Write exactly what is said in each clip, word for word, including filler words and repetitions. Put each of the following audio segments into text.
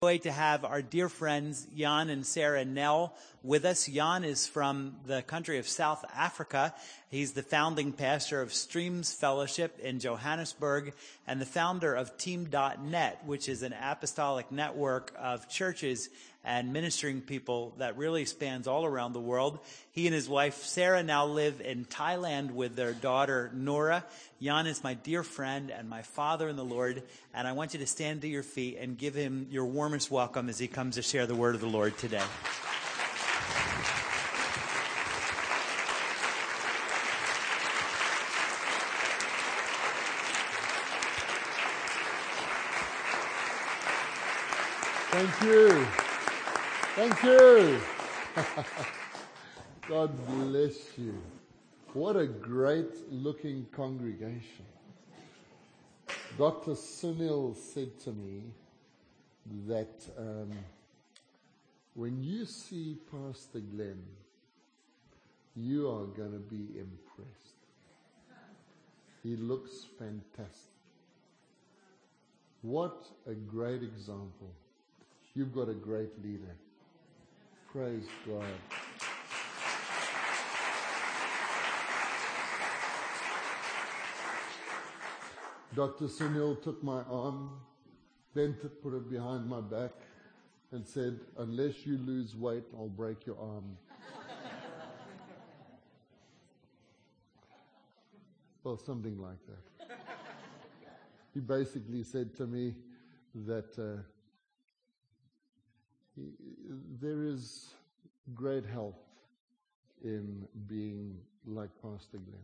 Joy to have our dear friends Jan and Sarah Nell with us. Jan is from the country of South Africa. He's the founding pastor of Streams Fellowship in Johannesburg and the founder of Team dot net, which is an apostolic network of churches and ministering people that really spans all around the world. He and his wife Sarah now live in Thailand with their daughter Nora. Jan is my dear friend and my father in the Lord, and I want you to stand to your feet and give him your warmest welcome as he comes to share the word of the Lord today. Thank you. Thank you. God bless you. What a great looking congregation. Doctor Sunil said to me that um, when you see Pastor Glenn, you are going to be impressed. He looks fantastic. What a great example. You've got a great leader. Praise God. Doctor Sunil took my arm, then to put it behind my back and said, unless you lose weight, I'll break your arm. Well, something like that. He basically said to me that uh, he, there is great health in being like Pastor Glenn.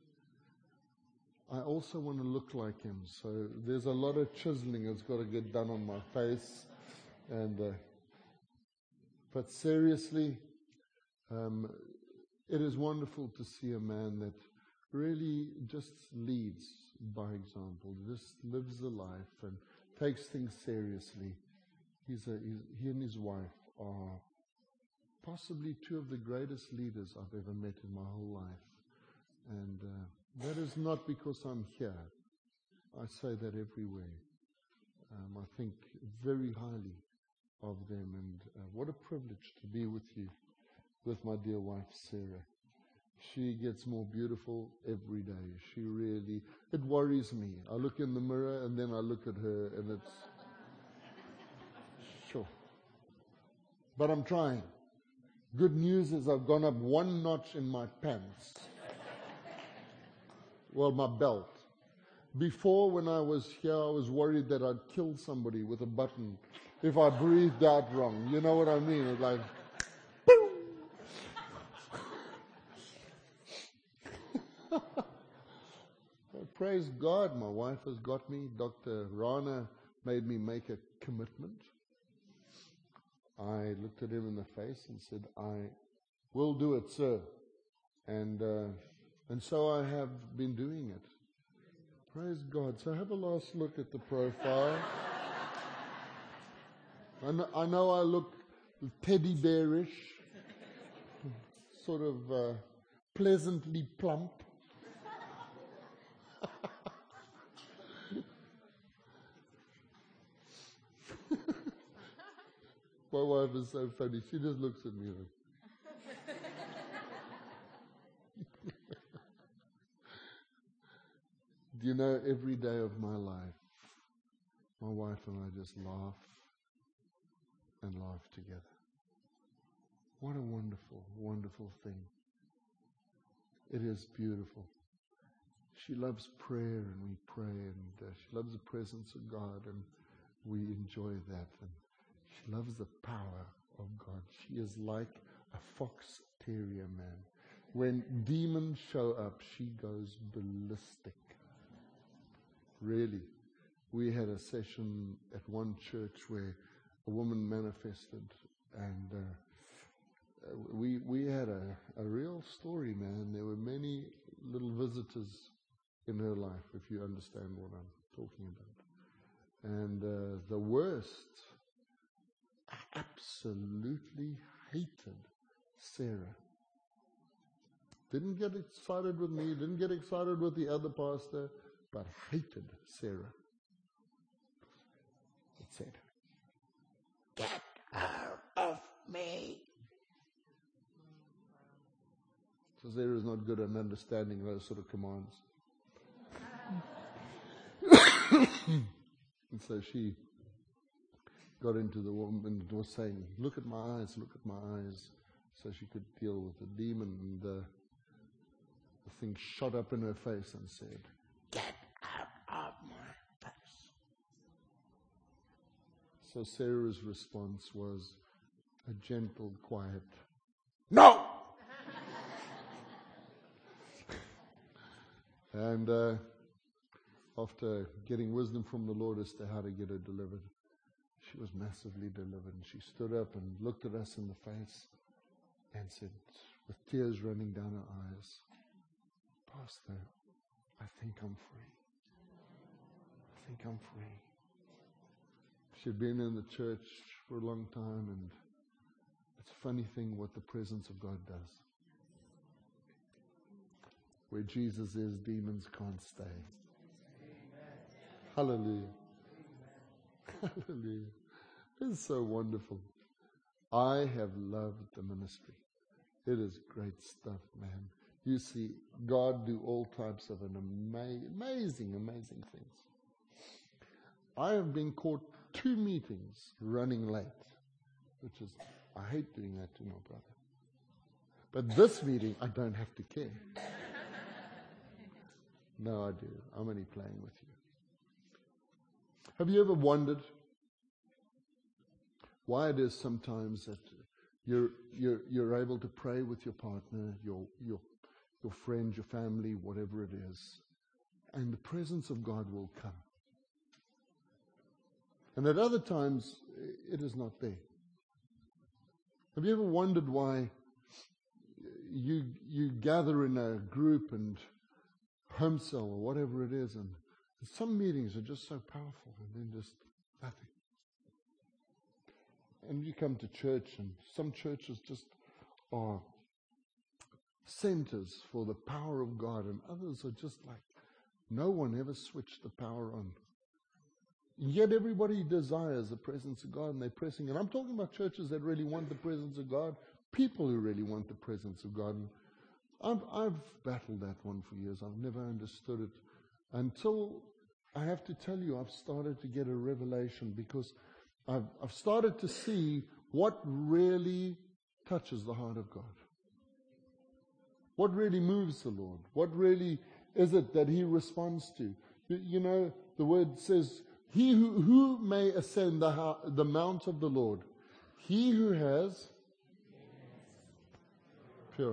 I also want to look like him, so there's a lot of chiseling that's got to get done on my face. And uh, but seriously, um, it is wonderful to see a man that really just leads by example, just lives a life and takes things seriously. He's a, he's, he and his wife are possibly two of the greatest leaders I've ever met in my whole life. And uh, that is not because I'm here. I say that everywhere. Um, I think very highly of them, and uh, what a privilege to be with you, with my dear wife Sarah. She gets more beautiful every day. She really, it worries me. I look in the mirror and then I look at her and it's, sure. But I'm trying. Good news is I've gone up one notch in my pants. Well, my belt. Before, when I was here, I was worried that I'd kill somebody with a button if I breathed out wrong. You know what I mean? It's like, boom! Praise God, my wife has got me. Doctor Rana made me make a commitment. I looked at him in the face and said, I will do it, sir. And uh, and so I have been doing it. Praise God. So have a last look at the profile. I know I, know I look teddy bearish, sort of uh, pleasantly plump. My wife is so funny. She just looks at me like, do you know, every day of my life, my wife and I just laugh and laugh together. What a wonderful, wonderful thing. It is beautiful. She loves prayer and we pray, and uh, she loves the presence of God and we enjoy that. And she loves the power of God. She is like a fox terrier, man. When demons show up, she goes ballistic. Really. We had a session at one church where a woman manifested, and uh, we we had a, a real story, man. There were many little visitors in her life, if you understand what I'm talking about. And uh, the worst, absolutely hated Sarah. Didn't get excited with me, didn't get excited with the other pastor, but hated Sarah. It said, get out of me. So Sarah is not good at understanding those sort of commands. And so she got into the woman and was saying, look at my eyes, look at my eyes. So she could deal with the demon, and the, the thing shot up in her face and said, get out of my face. So Sarah's response was a gentle, quiet, no! And uh, after getting wisdom from the Lord as to how to get her delivered, she was massively delivered. And she stood up and looked at us in the face and said, with tears running down her eyes, Pastor, I think I'm free. I think I'm free. She'd been in the church for a long time, and it's a funny thing what the presence of God does. Where Jesus is, demons can't stay. Amen. Hallelujah. Amen. Hallelujah. It's so wonderful. I have loved the ministry. It is great stuff, man. You see God do all types of an ama- amazing, amazing things. I have been caught two meetings running late, which is, I hate doing that to my brother. But this meeting, I don't have to care. No, I do. I'm only playing with you. Have you ever wondered why it is sometimes that you're you're you're able to pray with your partner, your your your friend, your family, whatever it is, and the presence of God will come, and at other times it is not there? Have you ever wondered why you you gather in a group and home cell or whatever it is, and some meetings are just so powerful, and then just nothing? And you come to church, and some churches just are centers for the power of God, and others are just like, no one ever switched the power on. Yet everybody desires the presence of God, and they're pressing. And I'm talking about churches that really want the presence of God, people who really want the presence of God. And I've, I've battled that one for years. I've never understood it until I have to tell you, I've started to get a revelation, because I've, I've started to see what really touches the heart of God. What really moves the Lord? What really is it that He responds to? You, you know, the word says, He who, who may ascend the, ha- the mount of the Lord? He who has pure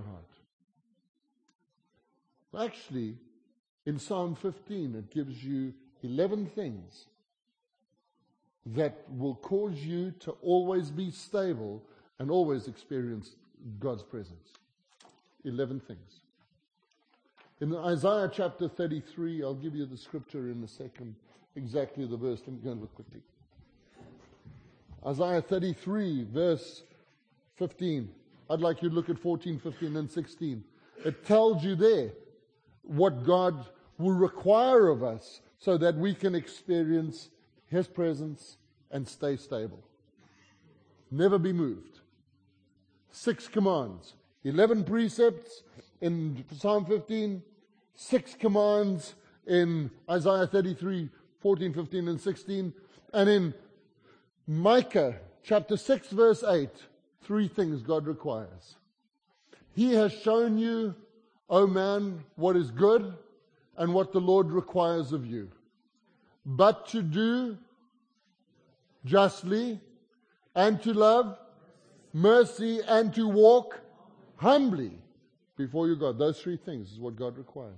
heart. Actually, in Psalm fifteen, it gives you eleven things that will cause you to always be stable and always experience God's presence. eleven things. In Isaiah chapter thirty-three, I'll give you the scripture in a second, exactly the verse. Let me go and look quickly. Isaiah thirty-three, verse fifteen. I'd like you to look at fourteen, fifteen, and sixteen. It tells you there what God will require of us so that we can experience His presence and stay stable. Never be moved. Six commands. Eleven precepts in Psalm fifteen. Six commands in Isaiah thirty-three, fourteen, fifteen, and sixteen. And in Micah chapter six, verse eight, three things God requires. He has shown you, O man, what is good and what the Lord requires of you, but to do justly, and to love mercy, and to walk humbly before your God. Those three things is what God requires.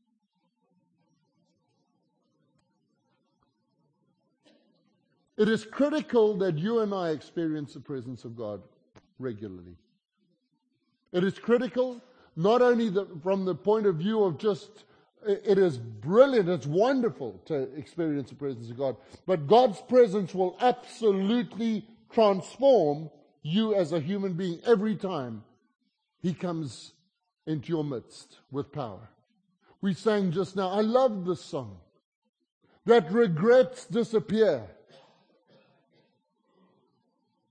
It is critical that you and I experience the presence of God regularly. It is critical not only the, from the point of view of just, it is brilliant, it's wonderful to experience the presence of God, but God's presence will absolutely transform you as a human being every time He comes into your midst with power. We sang just now, I love this song, that regrets disappear.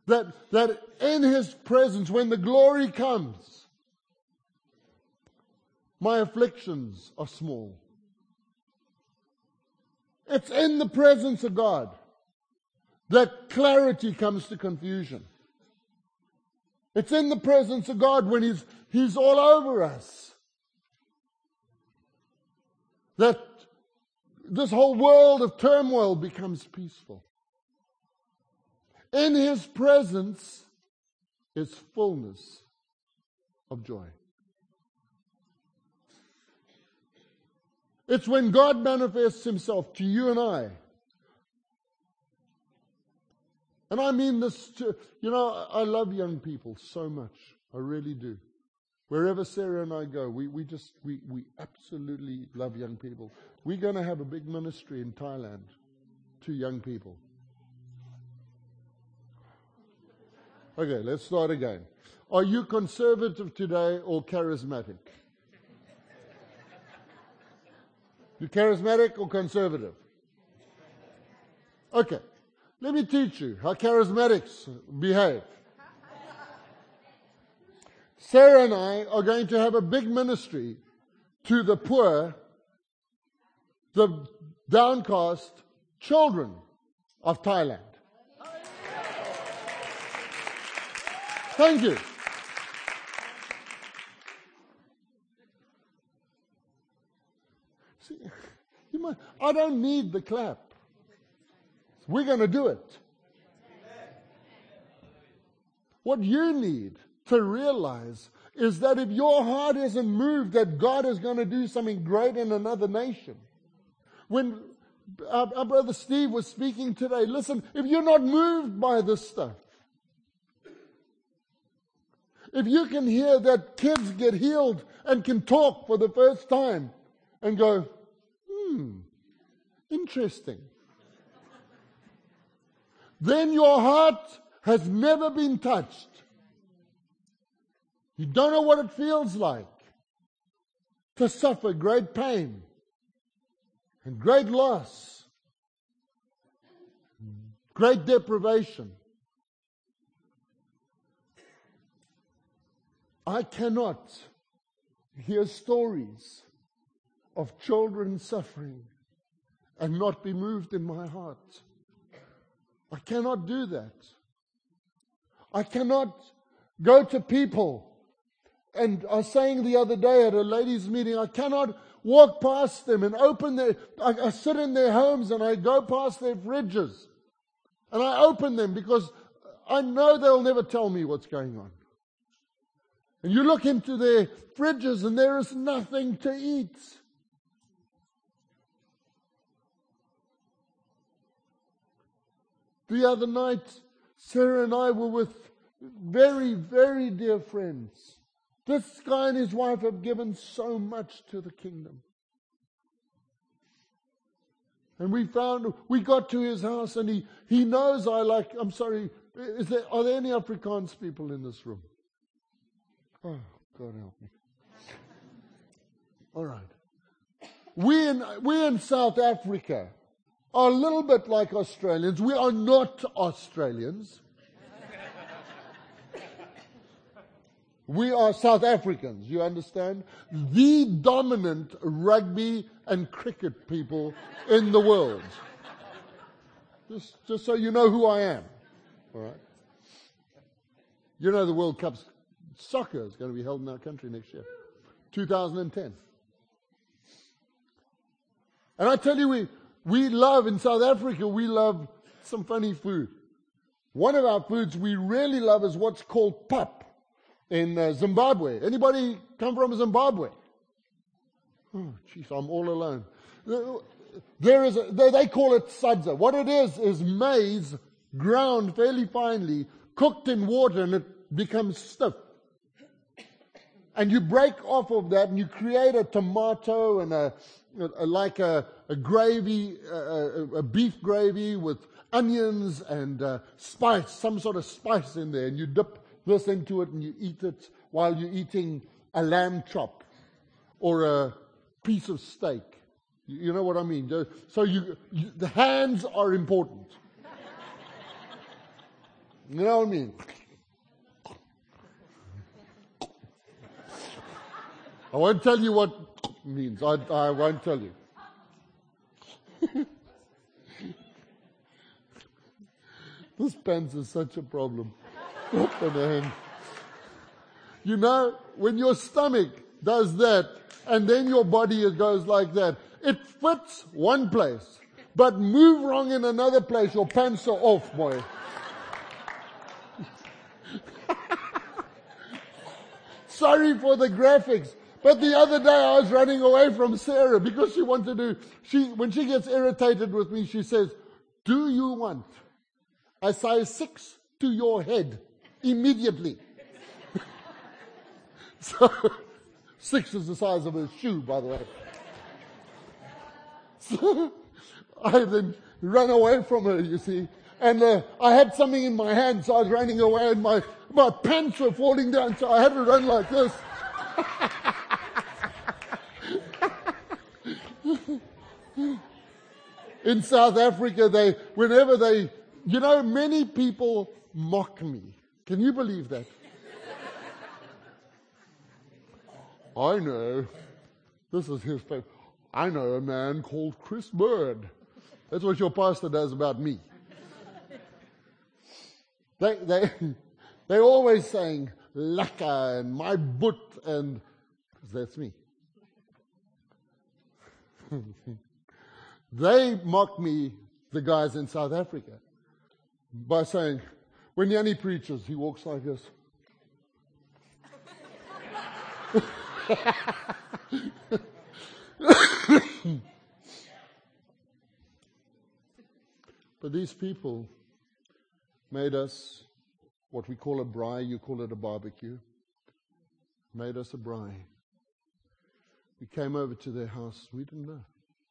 That, that in His presence, when the glory comes, my afflictions are small. It's in the presence of God that clarity comes to confusion. It's in the presence of God when He's, He's all over us that this whole world of turmoil becomes peaceful. In His presence is fullness of joy. It's when God manifests Himself to you and I. And I mean this to, you know, I love young people so much. I really do. Wherever Sarah and I go, we, we just, we, we absolutely love young people. We're going to have a big ministry in Thailand to young people. Okay, let's start again. Are you conservative today or charismatic? You charismatic or conservative? Okay, let me teach you how charismatics behave. Sarah and I are going to have a big ministry to the poor, the downcast children of Thailand. Thank you. See, you might, I don't need the clap. We're going to do it. What you need to realize is that if your heart isn't moved that God is going to do something great in another nation. When our, our brother Steve was speaking today, listen, if you're not moved by this stuff, if you can hear that kids get healed and can talk for the first time and go, hmm, interesting, then your heart has never been touched. You don't know what it feels like to suffer great pain and great loss, great deprivation. I cannot hear stories of children suffering and not be moved in my heart. I cannot do that. I cannot go to people. And I was saying the other day at a ladies' meeting, I cannot walk past them and open their, I, I sit in their homes and I go past their fridges. And I open them because I know they'll never tell me what's going on. And you look into their fridges and there is nothing to eat. The other night, Sarah and I were with very, very dear friends. This guy and his wife have given so much to the kingdom. And we found, we got to his house and he, he knows I like, I'm sorry, is there, are there any Afrikaans people in this room? Oh, God help me. All right. We in, we in South Africa are a little bit like Australians. We are not Australians. We are South Africans, you understand? The dominant rugby and cricket people in the world. Just, just so you know who I am. All right? You know the World Cup's soccer is going to be held in our country next year. two thousand ten. And I tell you, we, we love, in South Africa, we love some funny food. One of our foods we really love is what's called pap. In uh, Zimbabwe. Anybody come from Zimbabwe? Oh, jeez, I'm all alone. There is a, they, they call it sadza. What it is, is maize ground fairly finely, cooked in water, and it becomes stiff. And you break off of that, and you create a tomato and a, a like a, a gravy, a, a beef gravy with onions and uh, spice, some sort of spice in there, and you dip this into it and you eat it while you're eating a lamb chop or a piece of steak. You, you know what I mean? So you, you, the hands are important. You know what I mean? I won't tell you what it means. I, I won't tell you. This pants is such a problem. You know, when your stomach does that, and then your body goes like that, it fits one place. But move wrong in another place, your pants are off, boy. Sorry for the graphics. But the other day I was running away from Sarah because she wanted to, she, when she gets irritated with me, she says, do you want a size six to your head immediately? So, six is the size of a shoe, by the way. So, I then ran away from her, you see. And uh, I had something in my hand, so I was running away, and my, my pants were falling down, so I had to run like this. In South Africa, they, whenever they, you know, many people mock me. Can you believe that? I know. This is his favorite. I know a man called Chris Bird. That's what your pastor does about me. They, they, they're always saying, Laka and my boot, and that's me. They mock me, the guys in South Africa, by saying, when Yanni preaches, he walks like this. But these people made us what we call a braai, you call it a barbecue, made us a braai. We came over to their house, we didn't know.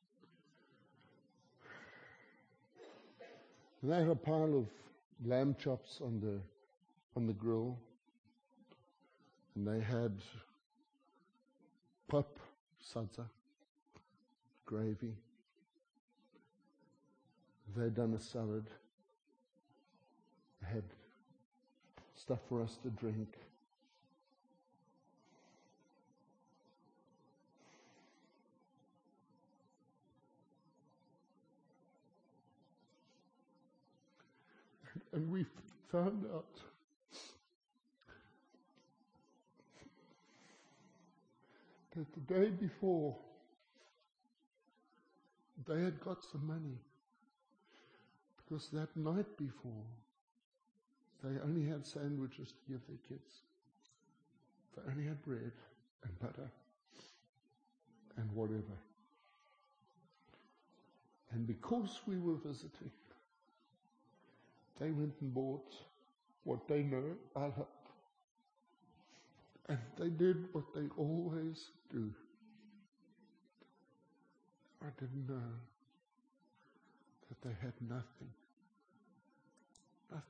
And they had a pile of lamb chops on the on the grill. And they had pap, salsa, gravy. They'd done a salad. They had stuff for us to drink. And we found out that the day before, they had got some money. Because that night before, they only had sandwiches to give their kids. They only had bread and butter and whatever. And because we were visiting, they went and bought what they know, Alhap. And they did what they always do. I didn't know that they had nothing. Nothing.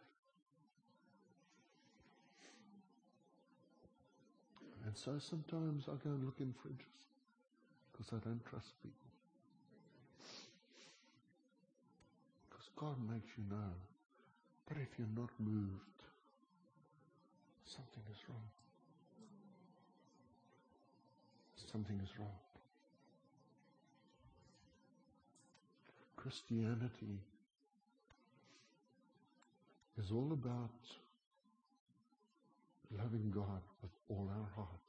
And so sometimes I go and look in fridges because I don't trust people. Because God makes you know. But if you're not moved, something is wrong. Something is wrong. Christianity is all about loving God with all our heart.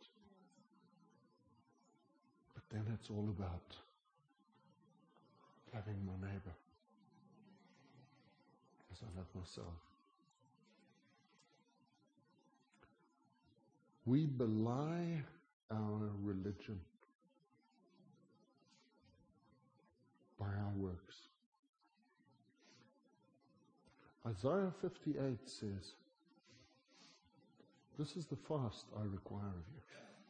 But then it's all about loving my neighbor as I love myself. We belie our religion by our works. Isaiah fifty-eight says, this is the fast I require of you.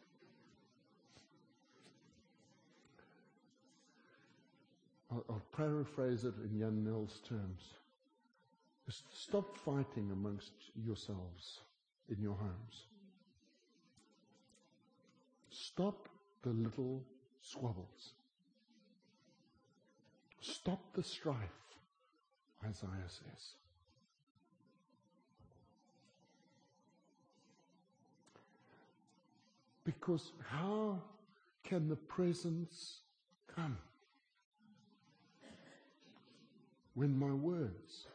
I'll, I'll paraphrase it in Jan Nell's terms. Just stop fighting amongst yourselves in your homes. Stop the little squabbles. Stop the strife, Isaiah says. Because how can the presence come when my words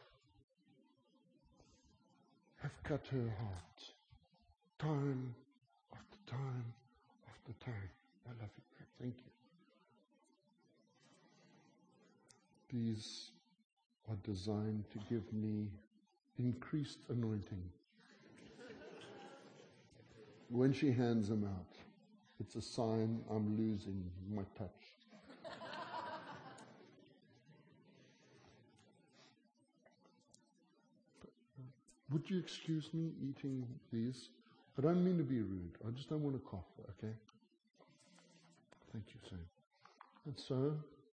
have cut her heart time after time after time? I love you. Thank you. These are designed to give me increased anointing. When she hands them out, it's a sign I'm losing my touch. Would you excuse me eating these? I don't mean to be rude. I just don't want to cough, okay? Thank you, Sam. And so,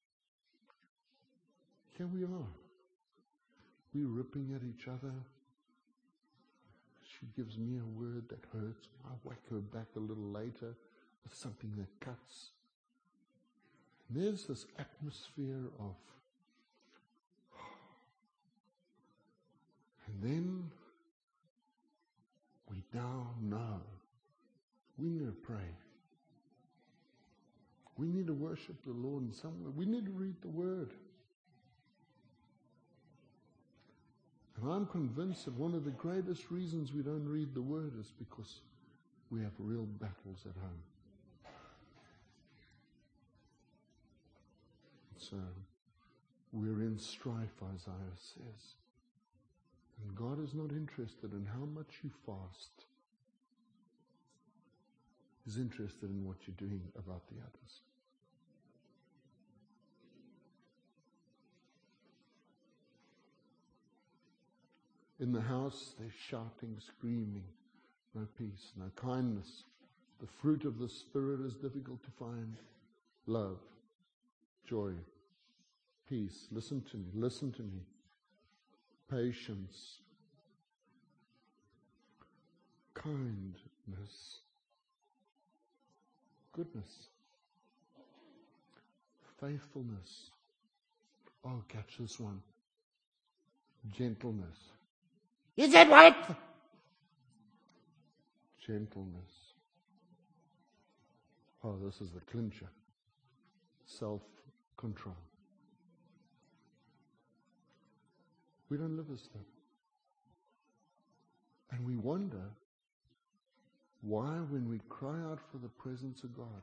here we are. We're ripping at each other. She gives me a word that hurts. I whack her back a little later with something that cuts. And there's this atmosphere of, and then we now know we need to pray. We need to worship the Lord in some way. We need to read the Word. And I'm convinced that one of the greatest reasons we don't read the Word is because we have real battles at home. So, we're in strife, Isaiah says. And God is not interested in how much you fast. He's interested in what you're doing about the others. In the house, they're shouting, screaming, no peace, no kindness. The fruit of the Spirit is difficult to find. Love, joy, peace. Listen to me, listen to me. Patience, kindness, goodness, faithfulness. Oh, catch this one. Gentleness. You said what? Gentleness. Oh, this is the clincher. Self-control. We don't live as that. And we wonder why, when we cry out for the presence of God,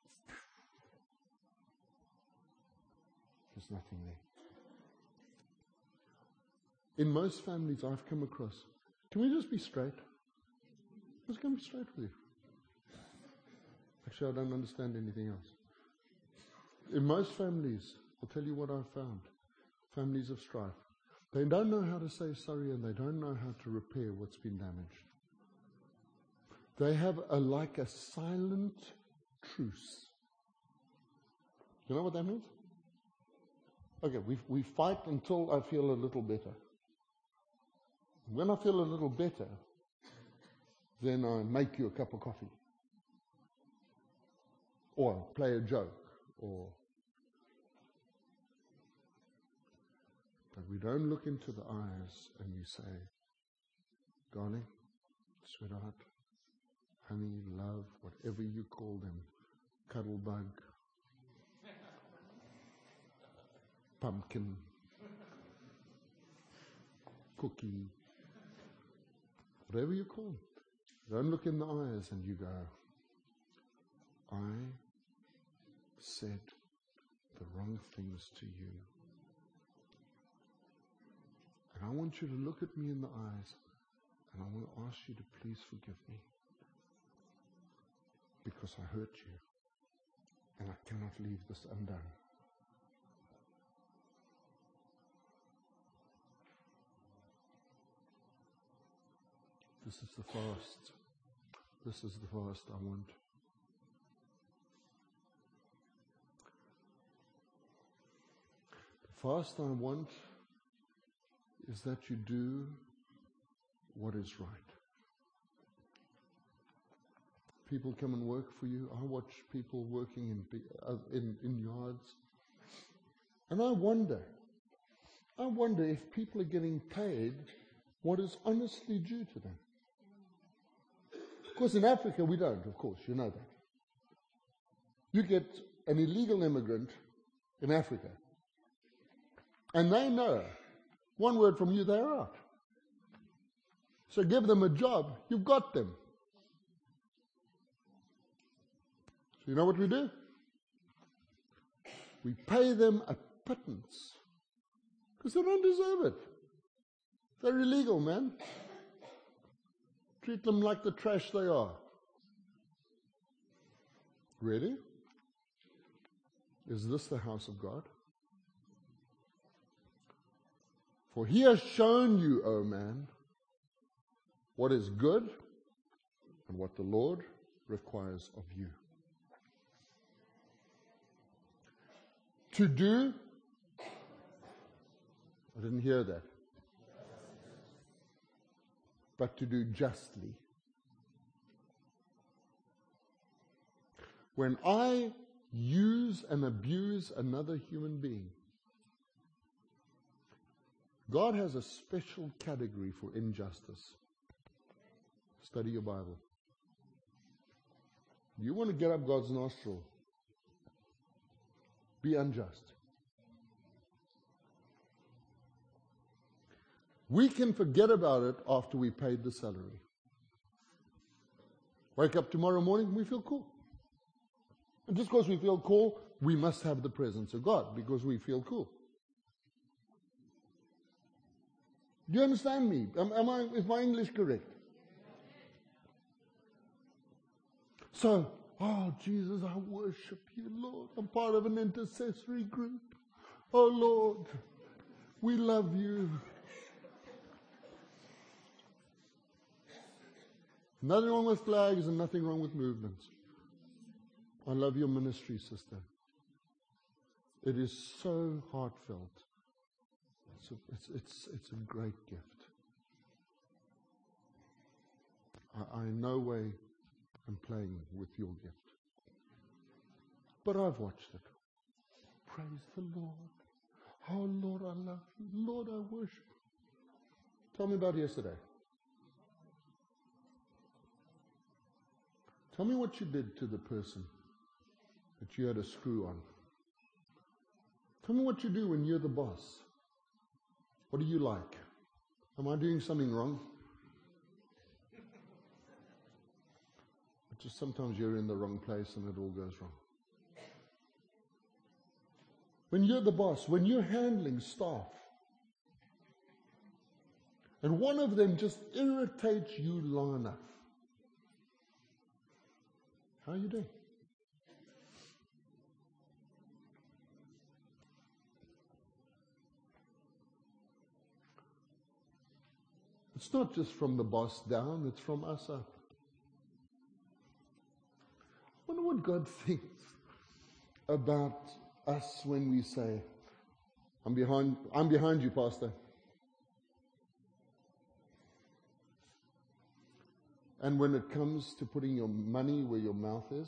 there's nothing there. In most families I've come across, can we just be straight? Just going to be straight with you. Actually, I don't understand anything else. In most families, I'll tell you what I've found. Families of strife. They don't know how to say sorry, and they don't know how to repair what's been damaged. They have a, like a silent truce. You know what that means? Okay, we, we fight until I feel a little better. When I feel a little better, then I make you a cup of coffee. Or play a joke. Or But we don't look into the eyes and we say, darling, sweetheart, honey, love, whatever you call them, cuddle bug, pumpkin, cookie, whatever you call it. Don't look in the eyes and you go, I said the wrong things to you. And I want you to look at me in the eyes, and I want to ask you to please forgive me, because I hurt you, and I cannot leave this undone. This is the fast. This is the fast I want. The fast I want is that you do what is right. People come and work for you. I watch people working in, in, in yards. And I wonder, I wonder if people are getting paid what is honestly due to them. Of course, in Africa we don't, of course, you know that. You get an illegal immigrant in Africa, and they know, one word from you, they're out. So give them a job, you've got them. So you know what we do? We pay them a pittance because they don't deserve it. They're illegal, man. Treat them like the trash they are. Really? Is this the house of God? For he has shown you, O man, what is good and what the Lord requires of you. To do, I didn't hear that, but to do justly. When I use and abuse another human being, God has a special category for injustice. Study your Bible. You want to get up God's nostril, be unjust. We can forget about it after we paid the salary. Wake up tomorrow morning, we feel cool. And just because we feel cool, we must have the presence of God because we feel cool. Do you understand me? Am, am I, is my English correct? So, oh, Jesus, I worship you, Lord. I'm part of an intercessory group. Oh, Lord, we love you. Nothing wrong with flags and nothing wrong with movements. I love your ministry, sister. It is so heartfelt. It's a, it's, it's, it's a great gift. I, I in no way am playing with your gift. But I've watched it. Praise the Lord. Oh, Lord, I love you. Lord, I worship. Tell me about yesterday. Tell me what you did to the person that you had a screw on. Tell me what you do when you're the boss. What do you like? Am I doing something wrong? But just sometimes you're in the wrong place and it all goes wrong. When you're the boss, when you're handling staff, and one of them just irritates you long enough, how are you doing? It's not just from the boss down, it's from us up. I wonder what God thinks about us when we say, I'm behind, I'm behind you, Pastor. And when it comes to putting your money where your mouth is,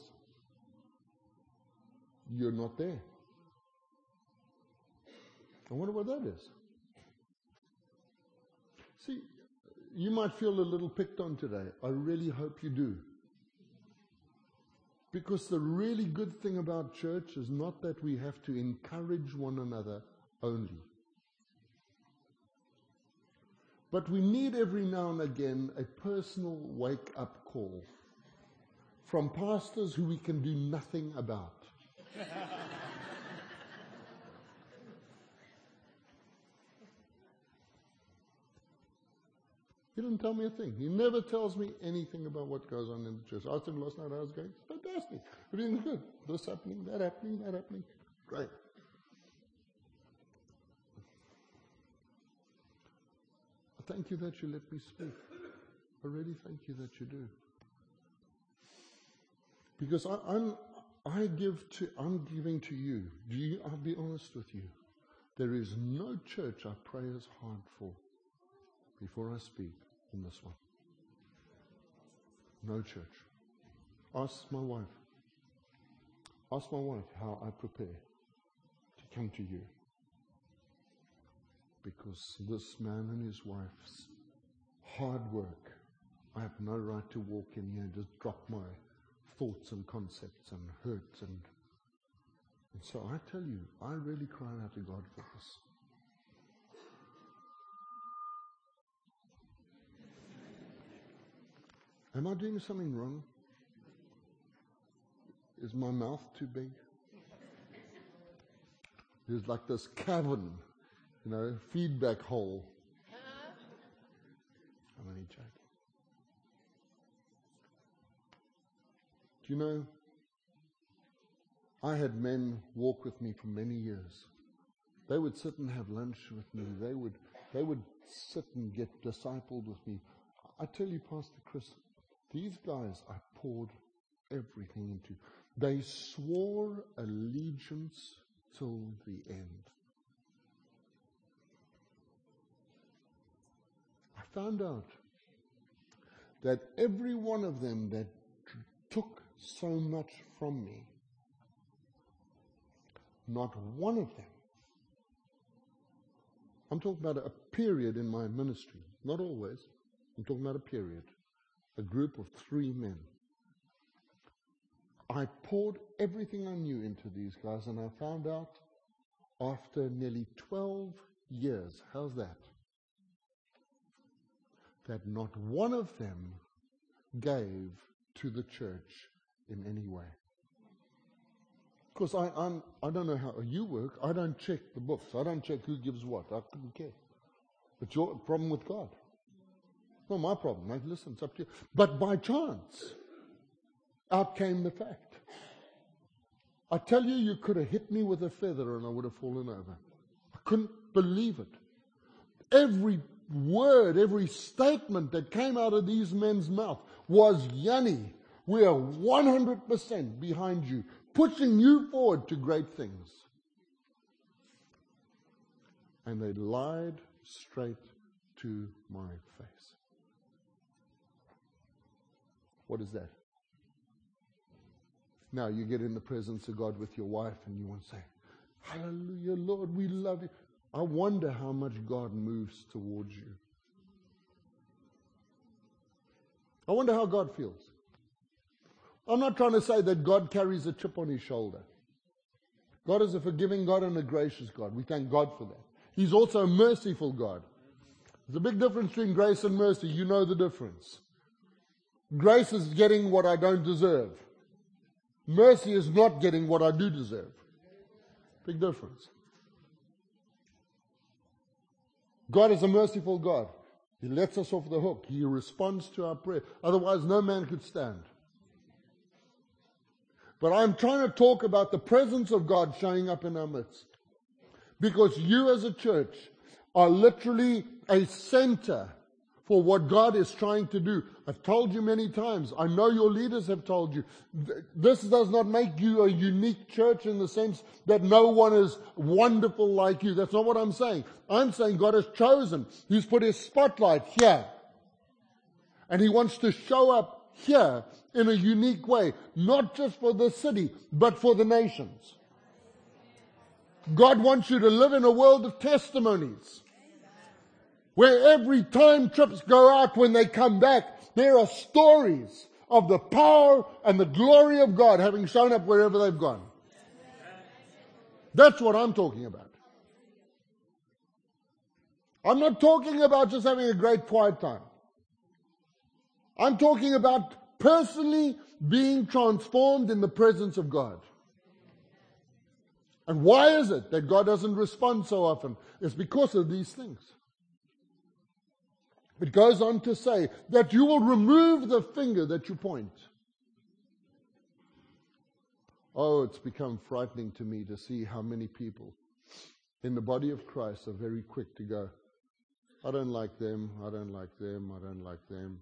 you're not there. I wonder what that is. See, you might feel a little picked on today. I really hope you do. Because the really good thing about church is not that we have to encourage one another only. But we need every now and again a personal wake-up call from pastors who we can do nothing about. He didn't tell me a thing. He never tells me anything about what goes on in the church. I asked him last night how it was going. Fantastic. Everything's good. This happening, that happening, that happening. Great. Thank you that you let me speak. I really thank you that you do. Because I, I'm, I give to, I'm giving to you. Do you? I'll be honest with you. There is no church I pray as hard for before I speak than this one. No church. Ask my wife. Ask my wife how I prepare to come to you. Because this man and his wife's hard work, I have no right to walk in here and just drop my thoughts and concepts and hurt and And so I tell you, I really cried out to God for this. Am I doing something wrong? Is my mouth too big? There's like this cavern, you know, feedback hole. I'm only joking. Do you know, I had men walk with me for many years. They would sit and have lunch with me. They would, they would sit and get discipled with me. I tell you, Pastor Chris, these guys I poured everything into. They swore allegiance till the end. I found out that every one of them that t- took so much from me, not one of them, I'm talking about a period in my ministry, not always, I'm talking about a period, a group of three men. I poured everything I knew into these guys, and I found out after nearly twelve years, how's that? That not one of them gave to the church in any way. Because I I'm, I don't know how you work. I don't check the books. I don't check who gives what. I couldn't care. It's your problem with God. It's not my problem. Like, listen, it's up to you. But by chance, out came the fact. I tell you, you could have hit me with a feather and I would have fallen over. I couldn't believe it. Every word, every statement that came out of these men's mouth was, Yanni, we are one hundred percent behind you, pushing you forward to great things. And they lied straight to my face. What is that? Now you get in the presence of God with your wife and you want to say, hallelujah, Lord, we love you. I wonder how much God moves towards you. I wonder how God feels. I'm not trying to say that God carries a chip on his shoulder. God is a forgiving God and a gracious God. We thank God for that. He's also a merciful God. There's a big difference between grace and mercy. You know the difference. Grace is getting what I don't deserve. Mercy is not getting what I do deserve. Big difference. God is a merciful God. He lets us off the hook. He responds to our prayer. Otherwise, no man could stand. But I'm trying to talk about the presence of God showing up in our midst. Because you as a church are literally a center for what God is trying to do. I've told you many times. I know your leaders have told you. Th- this does not make you a unique church in the sense that no one is wonderful like you. That's not what I'm saying. I'm saying God has chosen. He's put his spotlight here. And he wants to show up here in a unique way. Not just for the city, but for the nations. God wants you to live in a world of testimonies. Where every time trips go out, when they come back, there are stories of the power and the glory of God having shown up wherever they've gone. That's what I'm talking about. I'm not talking about just having a great quiet time. I'm talking about personally being transformed in the presence of God. And why is it that God doesn't respond so often? It's because of these things. It goes on to say that you will remove the finger that you point. Oh, it's become frightening to me to see how many people in the body of Christ are very quick to go, I don't like them, I don't like them, I don't like them.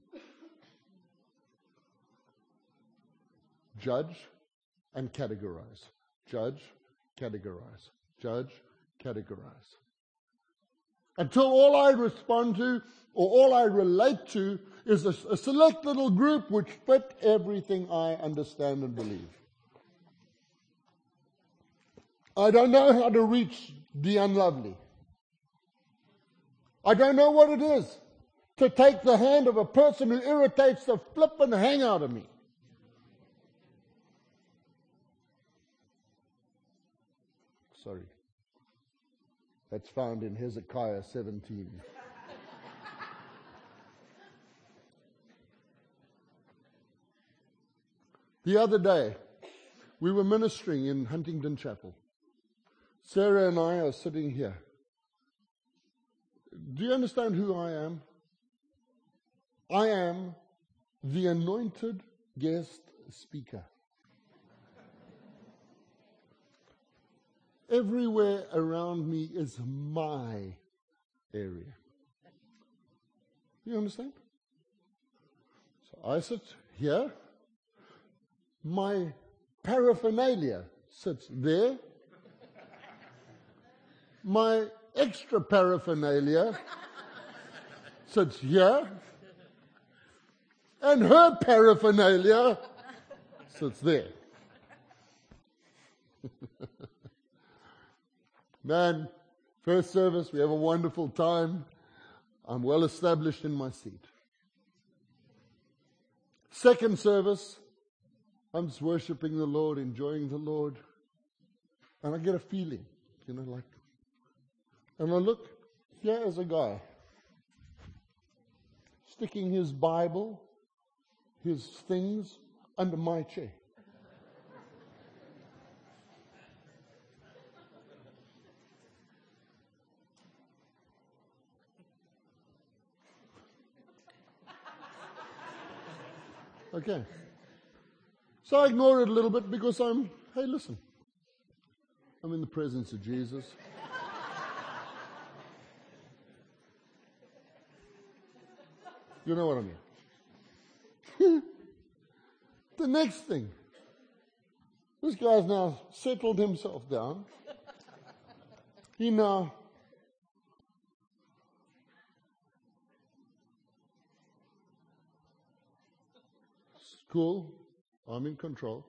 Judge and categorize. Judge, categorize. Judge, categorize. Until all I respond to or all I relate to is a, a select little group which fit everything I understand and believe. I don't know how to reach the unlovely. I don't know what it is to take the hand of a person who irritates the flippin' hang out of me. Sorry. That's found in Hezekiah seventeen. The other day, we were ministering in Huntington Chapel. Sarah and I are sitting here. Do you understand who I am? I am the anointed guest speaker. Everywhere around me is my area. You understand? So I sit here. My paraphernalia sits there. My extra paraphernalia sits here. And her paraphernalia sits there. Man, first service, we have a wonderful time. I'm well established in my seat. Second service, I'm just worshiping the Lord, enjoying the Lord. And I get a feeling, you know, like, and I look, here is a guy sticking his Bible, his things, under my chair. Okay. So I ignore it a little bit because I'm, hey, listen, I'm in the presence of Jesus. You know what I mean? The next thing, this guy's now settled himself down. He now it's cool. I'm in control.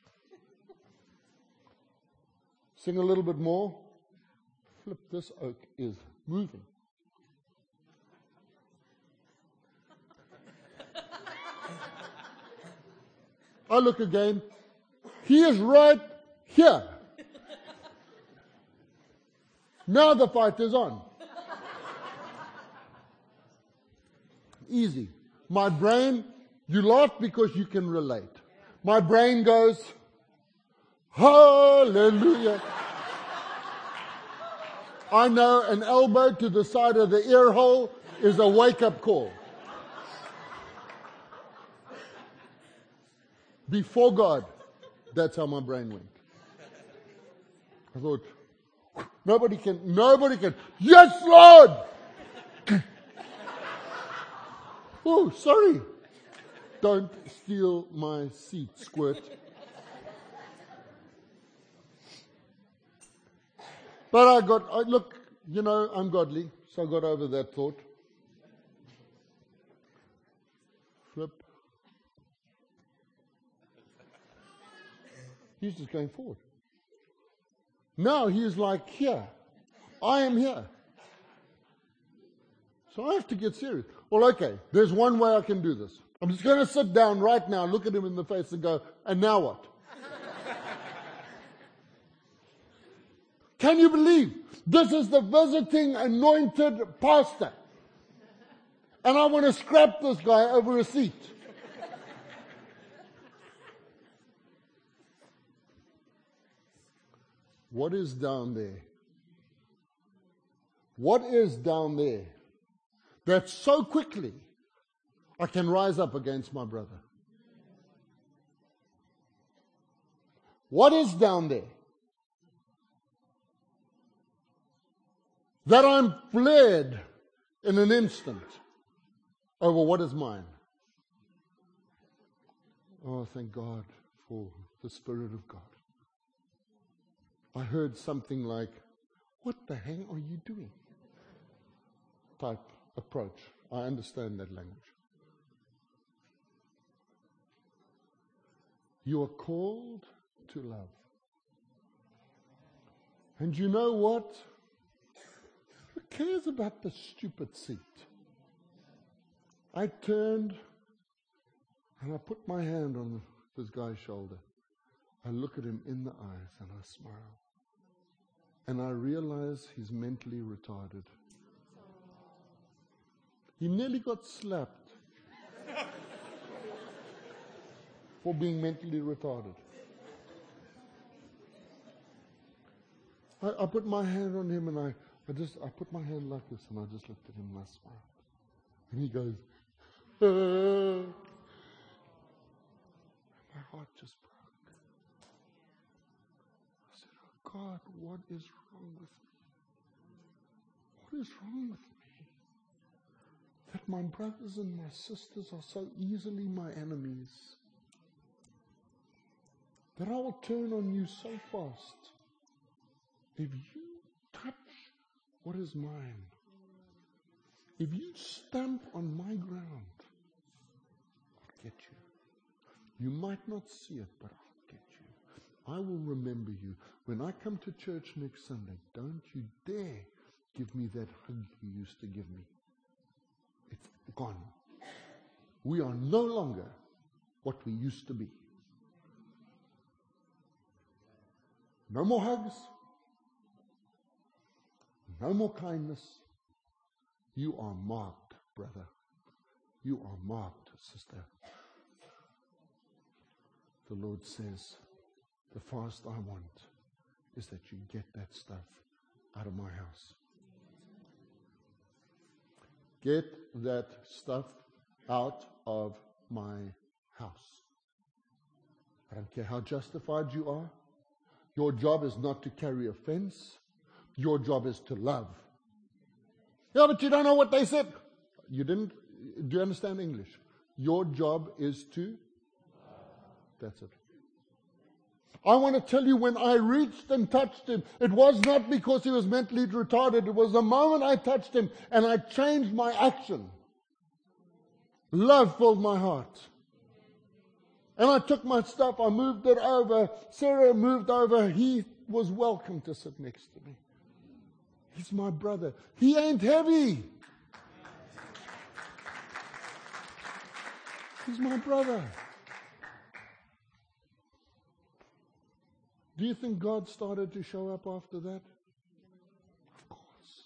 Sing a little bit more. Flip, this oak is moving. I look again. He is right here. Now the fight is on. Easy. My brain, you laugh because you can relate. My brain goes, hallelujah. I know an elbow to the side of the ear hole is a wake-up call. Before God, that's how my brain went. I thought, nobody can, nobody can. Yes, Lord! Oh, sorry. Don't steal my seat, squirt. But I got, I, look, you know, I'm godly, so I got over that thought. Flip. He's just going forward. Now he's like here. I am here. So I have to get serious. Well, okay, there's one way I can do this. I'm just going to sit down right now, look at him in the face and go, and now what? Can you believe this is the visiting anointed pastor? And I want to scrap this guy over a seat. What is down there? What is down there that so quickly I can rise up against my brother? What is down there that I'm fled in an instant over what is mine? Oh, thank God for the Spirit of God. I heard something like, what the hell are you doing? Type approach. I understand that language. You are called to love. And you know what? Who cares about the stupid seat? I turned and I put my hand on this guy's shoulder. I look at him in the eyes and I smile. and I realize he's mentally retarded. He nearly got slapped for being mentally retarded. I, I put my hand on him and I, I just, I put my hand like this and I just looked at him and I smiled. And he goes, ah. My heart just broke. I said, oh God, what is wrong with me? What is wrong with me? That my brothers and my sisters are so easily my enemies. That I will turn on you so fast. If you touch what is mine, if you stamp on my ground, I'll get you. You might not see it, but I'll get you. I will remember you. When I come to church next Sunday, don't you dare give me that hug you used to give me. It's gone. We are no longer what we used to be. No more hugs. No more kindness. You are marked, brother. You are marked, sister. The Lord says, the fast I want is that you get that stuff out of my house. Get that stuff out of my house. I don't care how justified you are. Your job is not to carry offense. Your job is to love. Yeah, but you don't know what they said. You didn't, do you understand English? Your job is to, that's it. I want to tell you, when I reached and touched him, it was not because he was mentally retarded. It was the moment I touched him and I changed my action. Love filled my heart. And I took my stuff, I moved it over. Sarah moved over. He was welcome to sit next to me. He's my brother. He ain't heavy. He's my brother. Do you think God started to show up after that? Of course.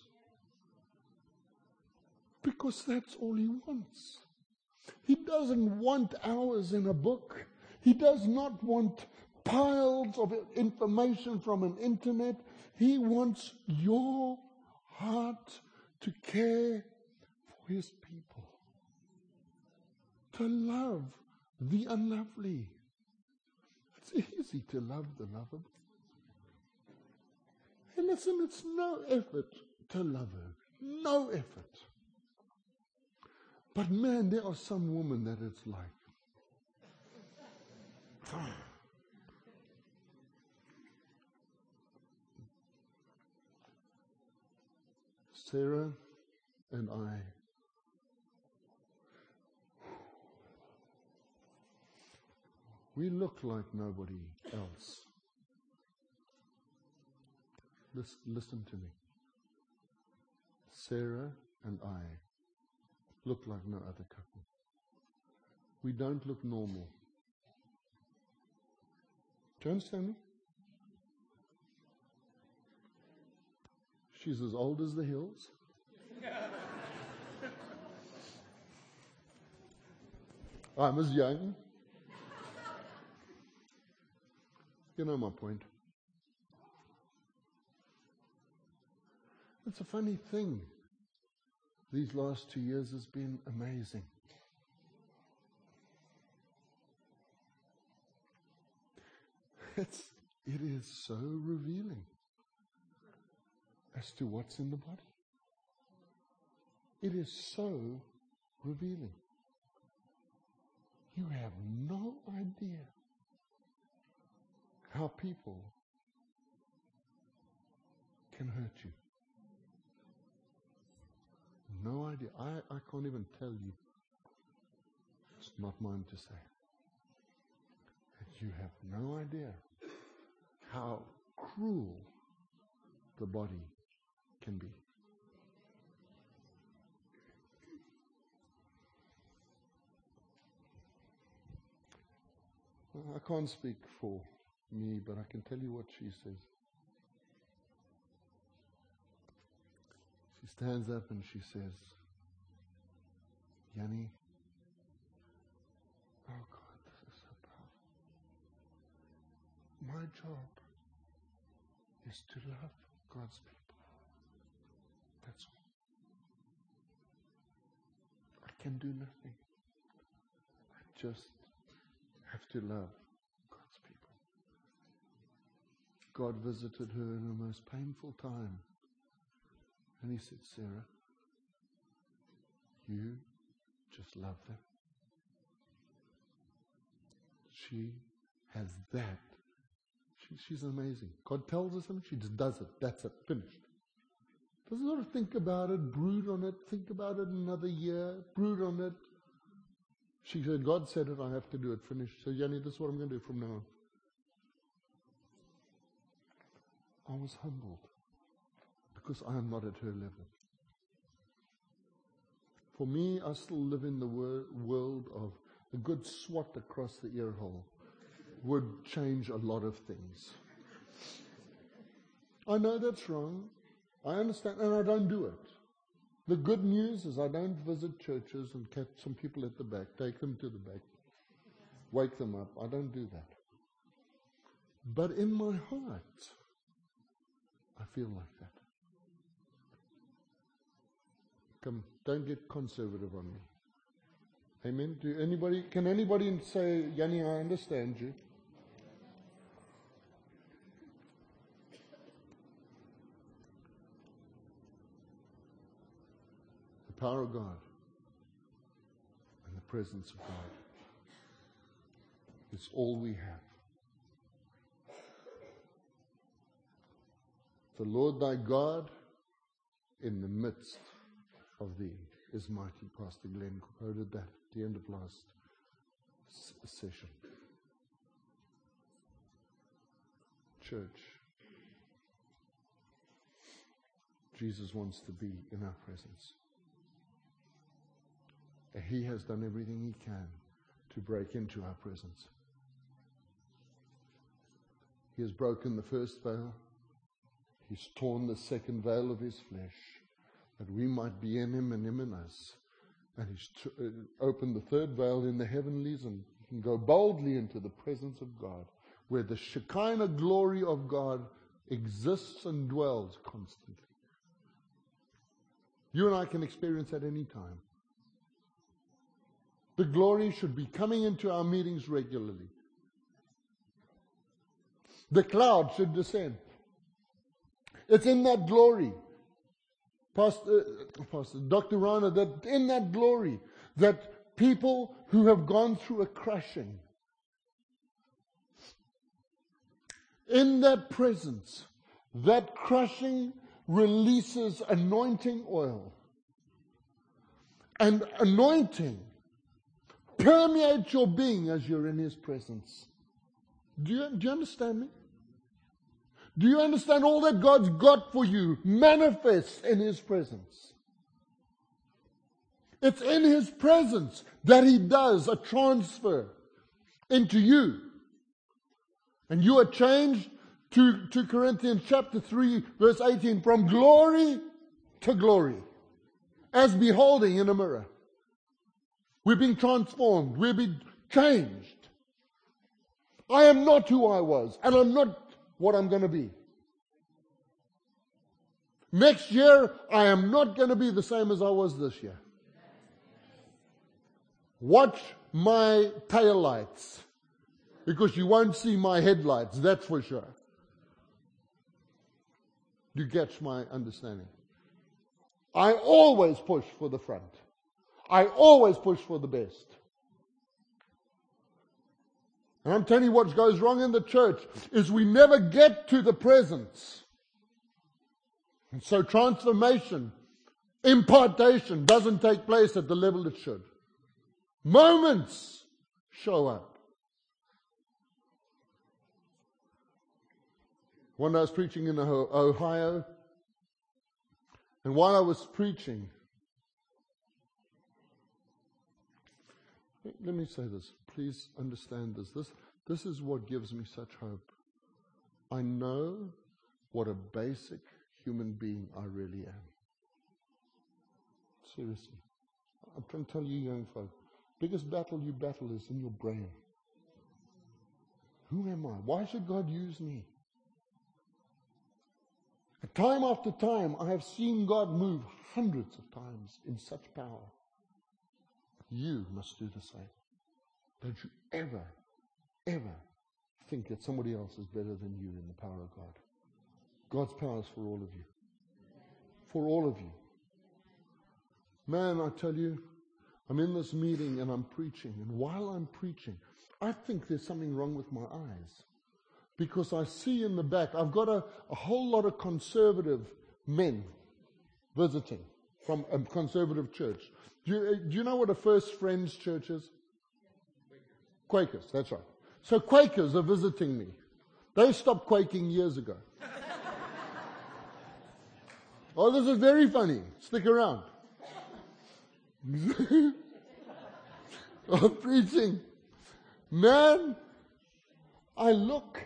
Because that's all he wants. He doesn't want hours in a book. He does not want piles of information from an internet. He wants your heart to care for his people. To love the unlovely. It's easy to love the lovable. And listen, it's no effort to love her. No effort. But man, there are some women that it's like. Sarah and I, we look like nobody else. Listen, listen to me. Sarah and I look like no other couple. We don't look normal. Do you understand me? She's as old as the hills. I'm as young. You know my point. It's a funny thing. These last two years has been amazing. It's, it is so revealing as to what's in the body. It is so revealing. You have no idea how people can hurt you. No idea. I, I can't even tell you. It's not mine to say. And you have no idea how cruel the body can be. I can't speak for me, but I can tell you what she says. stands up and she says, Yanni, oh God, this is so powerful. My job is to love God's people. That's all. I can do nothing. I just have to love God's people. God visited her in the most painful time. And he said, Sarah, you just love them. She has that. She, she's amazing. God tells her something, she just does it. That's it. Finished. Doesn't sort of think about it, brood on it, think about it another year, brood on it. She said, God said it, I have to do it. Finished. So, Yanni, this is what I'm going to do from now on. I was humbled because I am not at her level. For me, I still live in the wor- world of a good swat across the ear hole would change a lot of things. I know that's wrong. I understand, and I don't do it. The good news is I don't visit churches and catch some people at the back, take them to the back, wake them up. I don't do that. But in my heart, I feel like that. Come, don't get conservative on me. Amen. Do anybody? Can anybody say, Yanni, I understand you? The power of God and the presence of God is all we have. The Lord thy God in the midst of thee is mighty. Pastor Glenn quoted that at the end of last s- session. Church, Jesus wants to be in our presence. He has done everything he can to break into our presence. He has broken the first veil. He's torn the second veil of his flesh, that we might be in him and him in us. And he's t- uh, opened the third veil in the heavenlies, and you can go boldly into the presence of God, where the Shekinah glory of God exists and dwells constantly. You and I can experience that any time. The glory should be coming into our meetings regularly. The cloud should descend. It's in that glory, Pastor, uh, Pastor Doctor Rana, that in that glory, that people who have gone through a crushing, in that presence, that crushing releases anointing oil. And anointing permeates your being as you're in his presence. Do you, do you understand me? Do you understand all that God's got for you manifests in his presence? It's in his presence that he does a transfer into you. And you are changed to, to Corinthians chapter three, verse eighteen, from glory to glory, as beholding in a mirror. We're being transformed. We're being changed. I am not who I was, and I'm not what I'm going to be. Next year, I am not going to be the same as I was this year. Watch my taillights, because you won't see my headlights, that's for sure. You catch my understanding? I always push for the front. I always push for the best. And I'm telling you what goes wrong in the church is we never get to the presence. And so transformation, impartation doesn't take place at the level it should. Moments show up. One day I was preaching in Ohio, and while I was preaching, let me say this. Please understand this. This, this is what gives me such hope. I know what a basic human being I really am. Seriously. I'm trying to tell you young folk, biggest battle you battle is in your brain. Who am I? Why should God use me? Time after time, I have seen God move hundreds of times in such power. You must do the same. Don't you ever, ever think that somebody else is better than you in the power of God. God's power is for all of you. For all of you. Man, I tell you, I'm in this meeting and I'm preaching. And while I'm preaching, I think there's something wrong with my eyes. Because I see in the back, I've got a, a whole lot of conservative men visiting from a conservative church. Do you, do you know what a First Friends church is? Quakers. Quakers, that's right. So Quakers are visiting me. They stopped quaking years ago. Oh, this is very funny. Stick around. I'm preaching. Man, I look.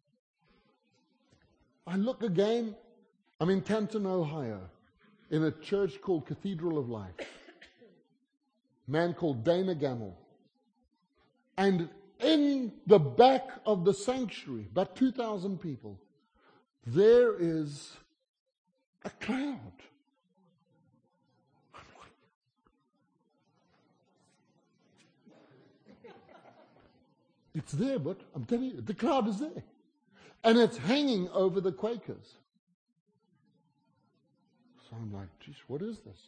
I look again. I'm in Canton, Ohio, in a church called Cathedral of Life. A man called Dana Gamble. And in the back of the sanctuary, about two thousand people, there is a cloud. It's there, but I'm telling you, the cloud is there. And it's hanging over the Quakers. So I'm like, geez, what is this?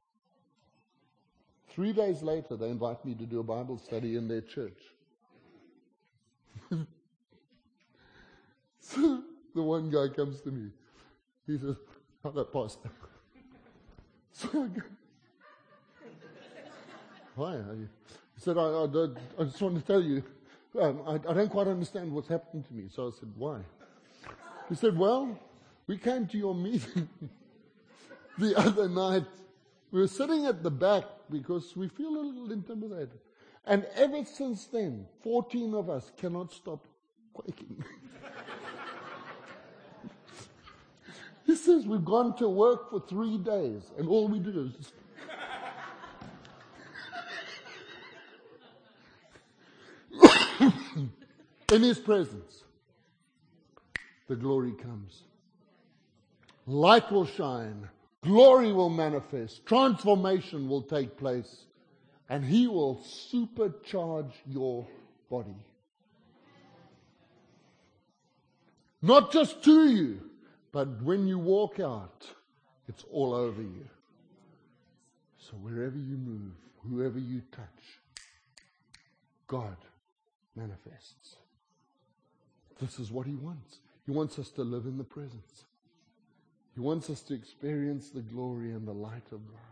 Three days later, they invite me to do a Bible study in their church. So the one guy comes to me. He says, hello, Pastor. So I go, why are you? He said, I, I, I just want to tell you, um, I, I don't quite understand what's happening to me. So I said, why? He said, well, we came to your meeting the other night. We were sitting at the back because we feel a little intimidated. And ever since then, fourteen of us cannot stop quaking. He says, we've gone to work for three days, and all we do is just... In His presence, the glory comes. Light will shine. Glory will manifest. Transformation will take place. And He will supercharge your body. Not just to you, but when you walk out, it's all over you. So wherever you move, whoever you touch, God manifests. This is what He wants. He wants us to live in the presence. He wants us to experience the glory and the light of God.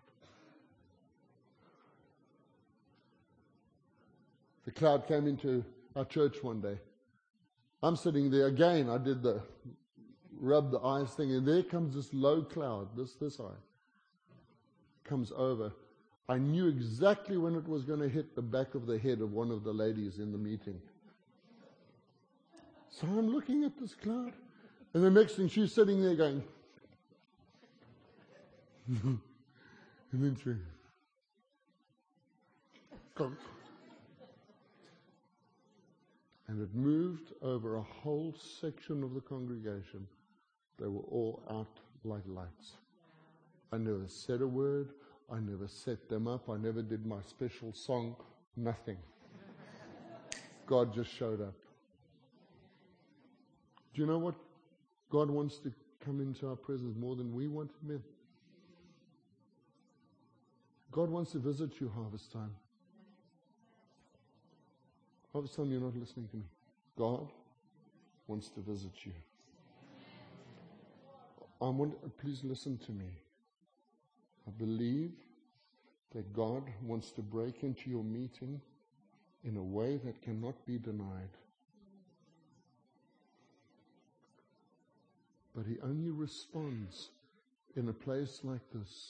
The cloud came into our church one day. I'm sitting there again. I did the rub the eyes thing, and there comes this low cloud. This this eye comes over. I knew exactly when it was going to hit the back of the head of one of the ladies in the meeting. So I'm looking at this cloud, and the next thing she's sitting there going, and then she comes. And it moved over a whole section of the congregation. They were all out like lights. I never said a word. I never set them up. I never did my special song. Nothing. God just showed up. Do you know what? God wants to come into our presence more than we want Him in. God wants to visit you harvest time. Harvest time, you're not listening to me. God wants to visit you. I want, please listen to me. I believe that God wants to break into your meeting in a way that cannot be denied. But He only responds in a place like this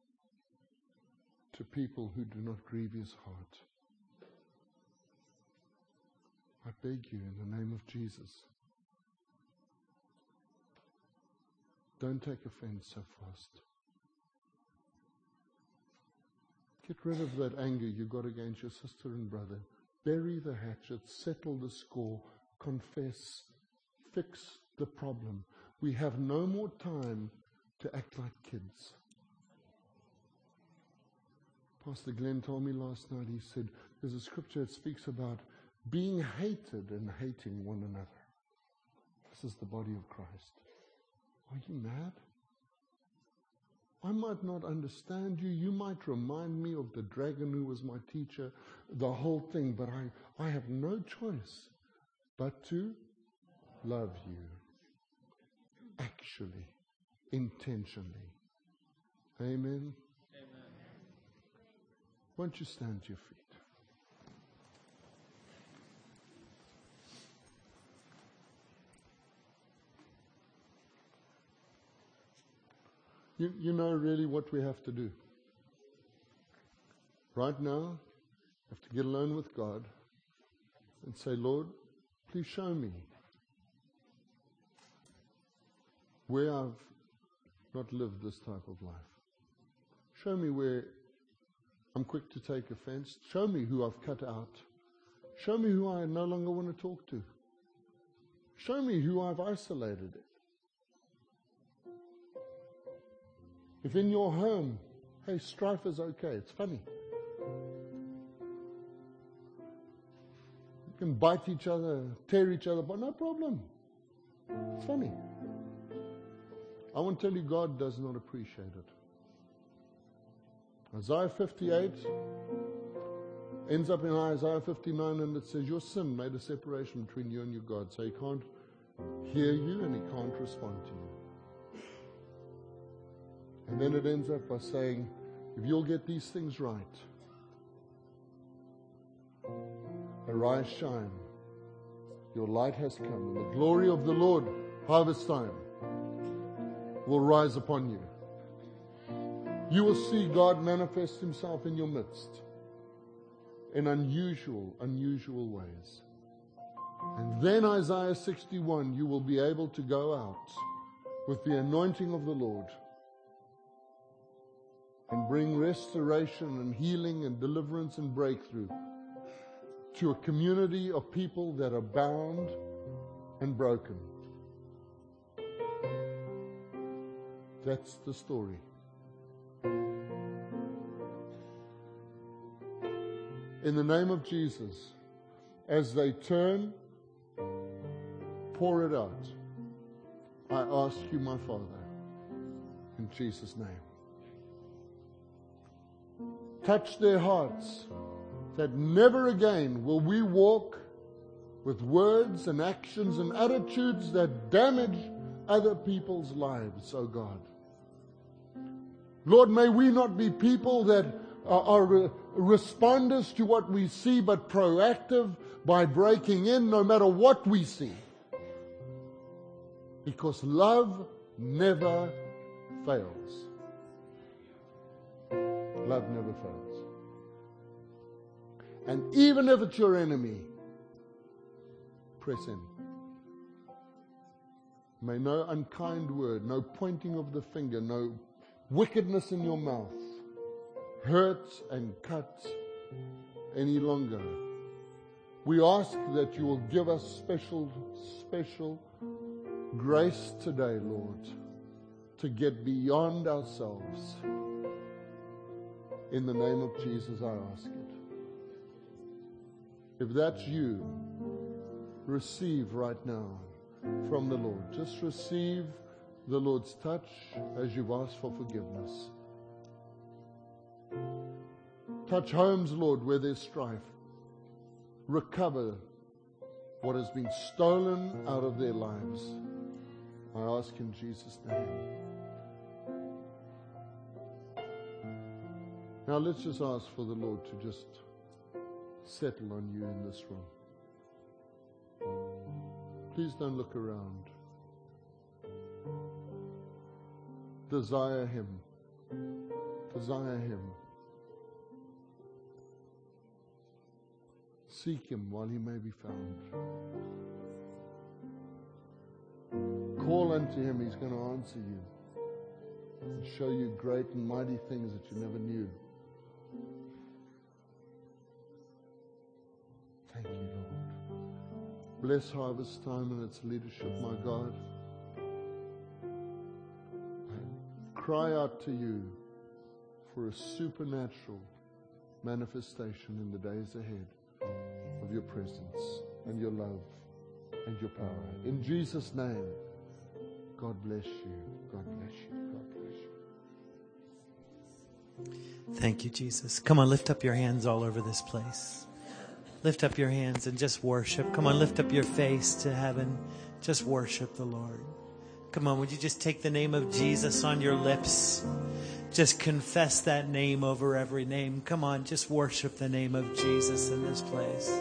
to people who do not grieve His heart. I beg you in the name of Jesus, don't take offense so fast. Get rid of that anger you got against your sister and brother. Bury the hatchet, settle the score, confess, fix the problem. We have no more time to act like kids. Pastor Glenn told me last night, he said, there's a scripture that speaks about being hated and hating one another. This is the body of Christ. Are you mad? I might not understand you. You might remind me of the dragon who was my teacher, the whole thing, but I, I have no choice but to love you. Actually, intentionally. Amen. Amen. Won't you stand to your feet? You, you know really what we have to do. Right now, we have to get alone with God and say, Lord, please show me where I've not lived this type of life. Show me where I'm quick to take offense. Show me who I've cut out. Show me who I no longer want to talk to. Show me who I've isolated. If in your home, hey, strife is okay. It's funny. You can bite each other, tear each other, but no problem. It's funny. I want to tell you, God does not appreciate it. Isaiah fifty-eight ends up in Isaiah fifty-nine, and it says, your sin made a separation between you and your God, so he can't hear you and he can't respond to you. And then it ends up by saying, if you'll get these things right, arise, shine. Your light has come, and the glory of the Lord, harvest time, will rise upon you. You will see God manifest himself in your midst in unusual, unusual ways. And then Isaiah sixty-one, you will be able to go out with the anointing of the Lord and bring restoration and healing and deliverance and breakthrough to a community of people that are bound and broken. That's the story. In the name of Jesus, as they turn, pour it out. I ask you, my Father, in Jesus' name. Touch their hearts, that never again will we walk with words and actions and attitudes that damage other people's lives, oh God. Lord, may we not be people that are, are re- responders to what we see, but proactive by breaking in no matter what we see. Because love never fails. Love never fails. And even if it's your enemy, press in. May no unkind word, no pointing of the finger, no wickedness in your mouth hurt and cut any longer. We ask that you will give us special, special grace today, Lord, to get beyond ourselves. In the name of Jesus, I ask it. If that's you, receive right now from the Lord. Just receive the Lord's touch as you've asked for forgiveness. Touch homes, Lord, where there's strife. Recover what has been stolen out of their lives. I ask in Jesus' name. Now let's just ask for the Lord to just settle on you in this room. Please don't look around. Desire Him. Desire Him. Seek Him while He may be found. Call unto Him, He's going to answer you and show you great and mighty things that you never knew. Bless Harvest Time and its leadership, my God. I cry out to you for a supernatural manifestation in the days ahead of your presence and your love and your power. In Jesus' name, God bless you. God bless you. God bless you. Thank you, Jesus. Come on, lift up your hands all over this place. Lift up your hands and just worship. Come on, lift up your face to heaven. Just worship the Lord. Come on, would you just take the name of Jesus on your lips? Just confess that name over every name. Come on, just worship the name of Jesus in this place.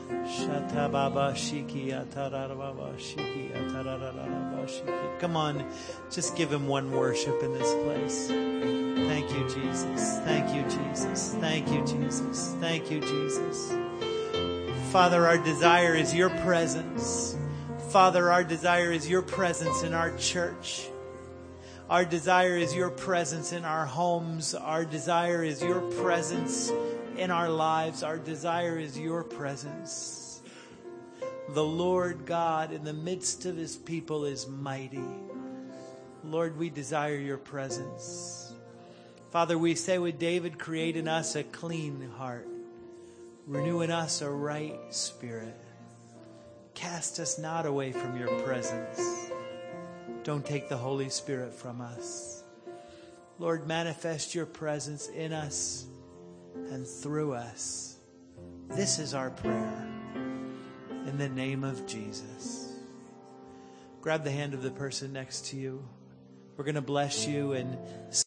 Come on, just give him one worship in this place. Thank you, Jesus. Thank you, Jesus. Thank you, Jesus. Thank you, Jesus. Father, our desire is your presence. Father, our desire is your presence in our church. Our desire is your presence in our homes. Our desire is your presence in our lives. Our desire is your presence. The Lord God in the midst of his people is mighty. Lord, we desire your presence. Father, we say with David, create in us a clean heart. Renew in us a right spirit. Cast us not away from your presence. Don't take the Holy Spirit from us. Lord, manifest your presence in us and through us. This is our prayer. In the name of Jesus. Grab the hand of the person next to you. We're going to bless you and